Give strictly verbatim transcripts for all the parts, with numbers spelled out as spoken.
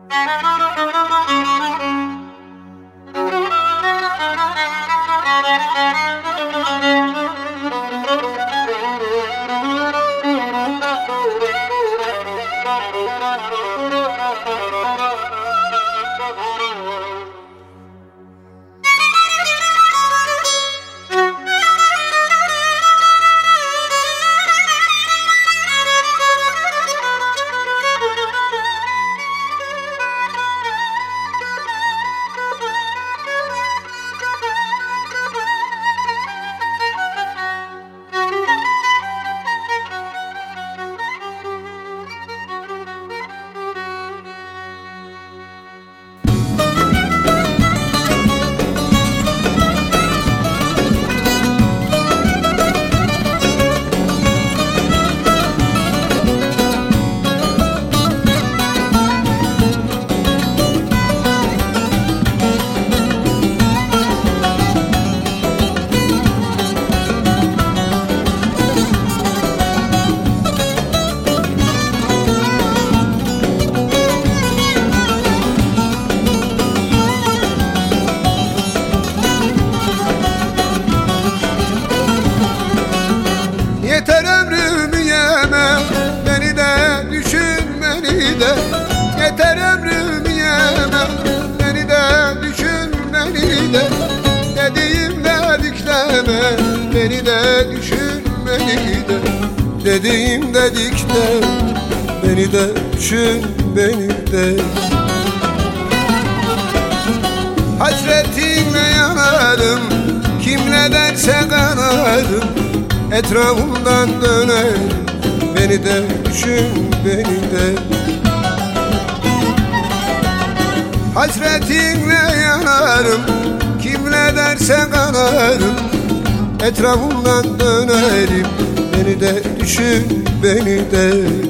Yeter ömrümü yeme, beni de düşün beni de. Yeter ömrümü yeme, beni de düşün beni de. Dediğim dedikleme, beni de düşün beni de. Dediğim dedikte, beni de düşün beni de. Hasretinle yanarım, kim ne derse kanarım. Etrafımdan döner, beni de düşün beni de. Hasretinle yanarım, kim ne derse kanarım. Etrafımdan dönerim, beni de düşün beni de.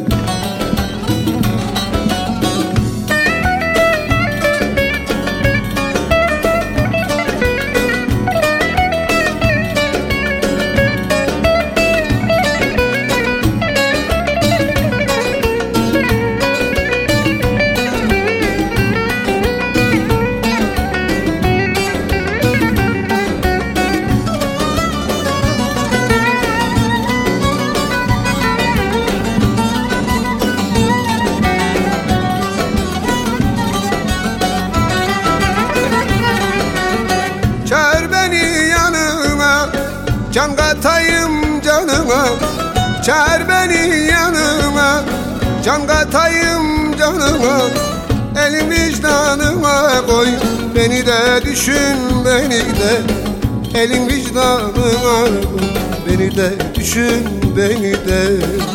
Çağır beni yanıma, can katayım canıma. Çağır beni yanıma, can katayım canıma. Elim vicdanıma koy, beni de düşün beni de. Elim vicdanıma koy, beni de düşün beni de.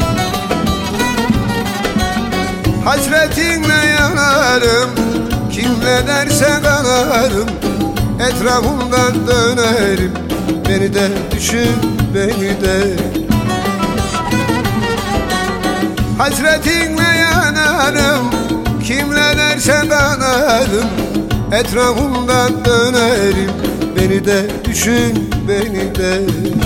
Hasretinle yanarım, kim ne derse kanarım. Etrafımdan dönerim, beni de düşün beni de. Hasretinle yanarım, kim ne derse kanarım. Etrafımdan dönerim, beni de düşün beni de.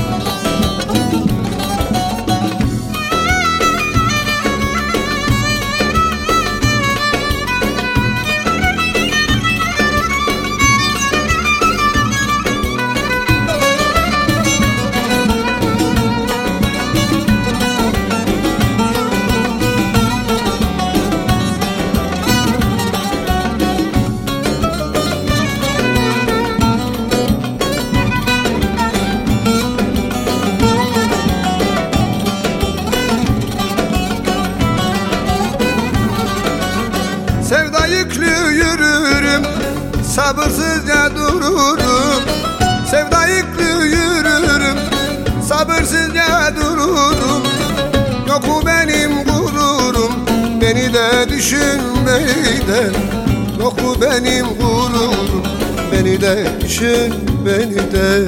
Sevda yüklü yürürüm, sabırsızca dururum. Sevda yüklü yürürüm, sabırsızca dururum. Yoku benim gururum, beni de düşün beni de. Yoku benim gururum, beni de düşün beni de.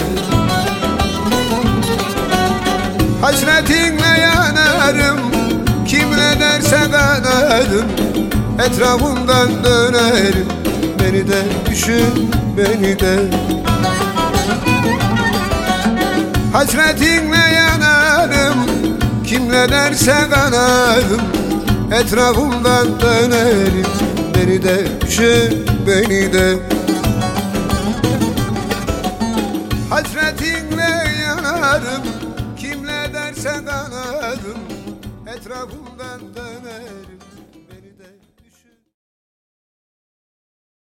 Hasretinle yanarım, kim ne derse kanarım. Etrafımdan dönerim, beni de düşün beni de. Hasretinle yanarım, kim ne derse kanarım. Etrafımdan dönerim, beni beni de düşün beni de. Hasretinle yanarım, kim ne derse kanarım, etrafımdan dönerim.